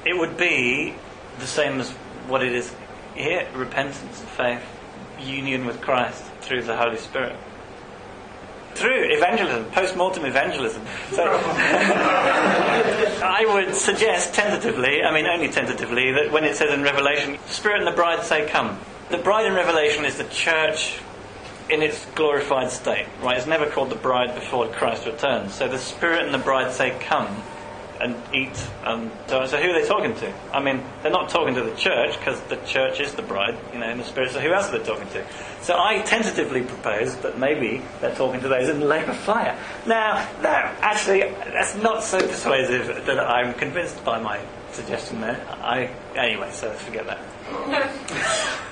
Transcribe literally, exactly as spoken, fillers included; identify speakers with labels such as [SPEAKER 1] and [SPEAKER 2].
[SPEAKER 1] it would be the same as what it is here: repentance, faith, union with Christ through the Holy Spirit. Through evangelism, post-mortem evangelism. So I would suggest tentatively, I mean only tentatively, that when it says in Revelation, the Spirit and the bride say come. The bride in Revelation is the church in its glorified state, right? It's never called the bride before Christ returns. So the Spirit and the bride say come and eat. And so, so who are they talking to? I mean, they're not talking to the church, because the church is the bride, you know, in the Spirit. So who else are they talking to? So I tentatively propose that maybe they're talking to those in the lake of fire. Now, no, actually, that's not so persuasive that I'm convinced by my suggestion there. I anyway, so forget that.